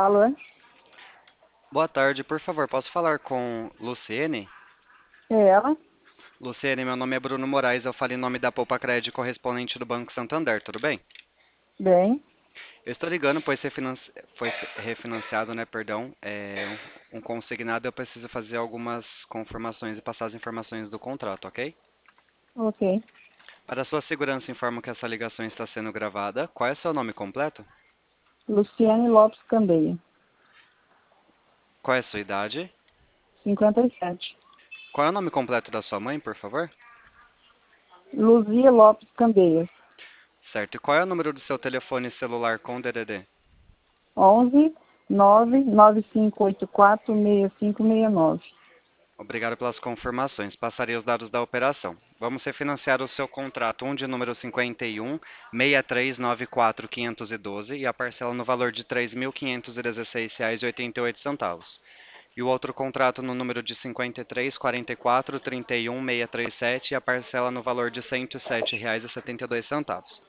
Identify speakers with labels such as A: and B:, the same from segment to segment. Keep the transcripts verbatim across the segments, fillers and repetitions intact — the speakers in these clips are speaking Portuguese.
A: Alô?
B: Boa tarde, por favor, posso falar com Luciene?
A: É ela?
B: Luciene, meu nome é Bruno Moraes, eu falo em nome da Poupa Crédito correspondente do Banco Santander, tudo bem?
A: Bem,
B: Eu estou ligando, pois refinanci- foi fe- refinanciado, né, perdão, é, um um consignado, eu preciso fazer algumas confirmações e passar as informações do contrato, ok?
A: ok.
B: Para sua segurança, informo que essa ligação está sendo gravada. Qual é seu nome completo?
A: Luciane Lopes Candeia,
B: Qual é sua idade?
A: cinquenta e sete.
B: Qual é o nome completo da sua mãe, por favor?
A: Luzia Lopes Candeia,
B: Certo, e qual é o número do seu telefone celular com D D D?
A: onze nove nove cinco oito quatro seis cinco seis nove.
B: Obrigado pelas confirmações. Passarei os dados da operação. Vamos refinanciar o seu contrato um de número cinquenta e um, seis três nove quatro, quinhentos e doze e a parcela no valor de três mil quinhentos e dezesseis reais e oitenta e oito centavos. E o outro contrato no número de cinquenta e três, quarenta e quatro, trinta e um, seiscentos e trinta e sete e a parcela no valor de cento e sete reais e setenta e dois centavos.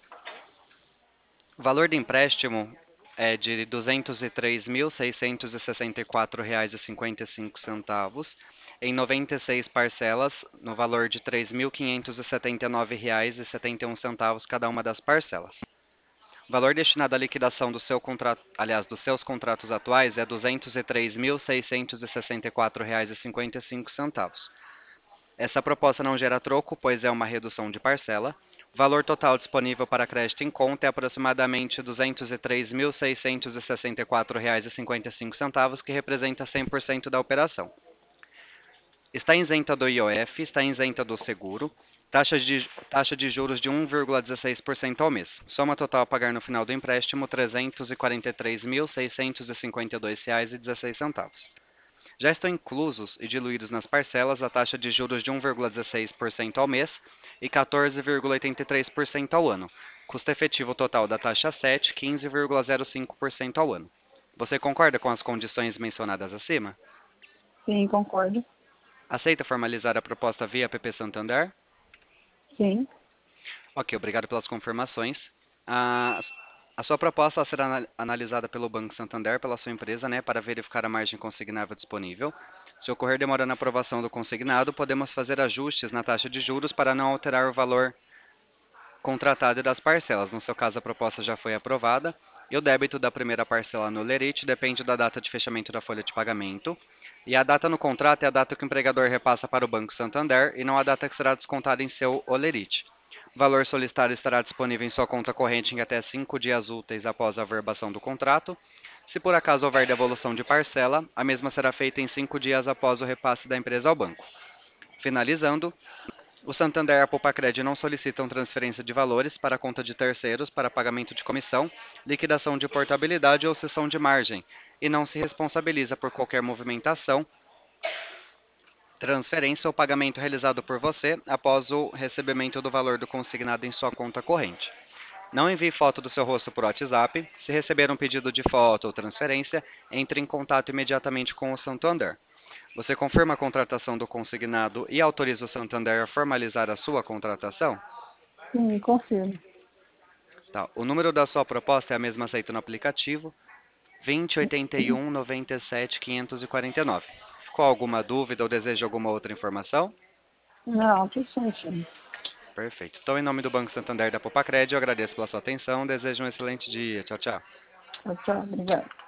B: O valor do empréstimo é de duzentos e três mil, seiscentos e sessenta e quatro reais e cinquenta e cinco centavos em noventa e seis parcelas, no valor de três mil quinhentos e setenta e nove reais e setenta e um centavos cada uma das parcelas. O valor destinado à liquidação do seu contrato, aliás, dos seus contratos atuais é duzentos e três mil, seiscentos e sessenta e quatro reais e cinquenta e cinco centavos. Essa proposta não gera troco, pois é uma redução de parcela. O valor total disponível para crédito em conta é aproximadamente duzentos e três mil, seiscentos e sessenta e quatro reais e cinquenta e cinco centavos, que representa cem por cento da operação. Está isenta do I O F, está isenta do seguro, taxa de, taxa de juros de um vírgula dezesseis por cento ao mês. Soma total a pagar no final do empréstimo, trezentos e quarenta e três mil, seiscentos e cinquenta e dois reais e dezesseis centavos. Já estão inclusos e diluídos nas parcelas a taxa de juros de um vírgula dezesseis por cento ao mês e quatorze vírgula oitenta e três por cento ao ano. Custo efetivo total da taxa sete, quinze vírgula zero cinco por cento ao ano. Você concorda com as condições mencionadas acima?
A: Sim, concordo.
B: Aceita formalizar a proposta via P P Santander?
A: Sim,
B: Ok, obrigado pelas confirmações. A, a sua proposta será ana- analisada pelo Banco Santander, pela sua empresa, né, para verificar a margem consignável disponível. Se ocorrer demora na aprovação do consignado, podemos fazer ajustes na taxa de juros para não alterar o valor contratado e das parcelas. No seu caso, a proposta já foi aprovada e o débito da primeira parcela no lerite depende da data de fechamento da folha de pagamento. E a data no contrato é a data que o empregador repassa para o Banco Santander e não a data que será descontada em seu olerite. O valor solicitado estará disponível em sua conta corrente em até cinco dias úteis após a averbação do contrato. Se por acaso houver devolução de parcela, a mesma será feita em cinco dias após o repasse da empresa ao banco. Finalizando, o Santander e a Poupa-Cred não solicitam transferência de valores para a conta de terceiros para pagamento de comissão, liquidação de portabilidade ou cessão de margem, e não se responsabiliza por qualquer movimentação, transferência ou pagamento realizado por você após o recebimento do valor do consignado em sua conta corrente. Não envie foto do seu rosto por WhatsApp. Se receber um pedido de foto ou transferência, entre em contato imediatamente com o Santander. Você confirma a contratação do consignado e autoriza o Santander a formalizar a sua contratação?
A: sim, confirmo.
B: Tá. O número da sua proposta é a mesma aceita no aplicativo, vinte, oitenta e um, noventa e sete, quinhentos e quarenta e nove. Ficou alguma dúvida ou deseja alguma outra informação?
A: Não, tudo certinho.
B: Perfeito. Então, em nome do Banco Santander da Popacred, eu agradeço pela sua atenção. Desejo um excelente dia. Tchau, tchau.
A: Tchau, tchau, obrigado.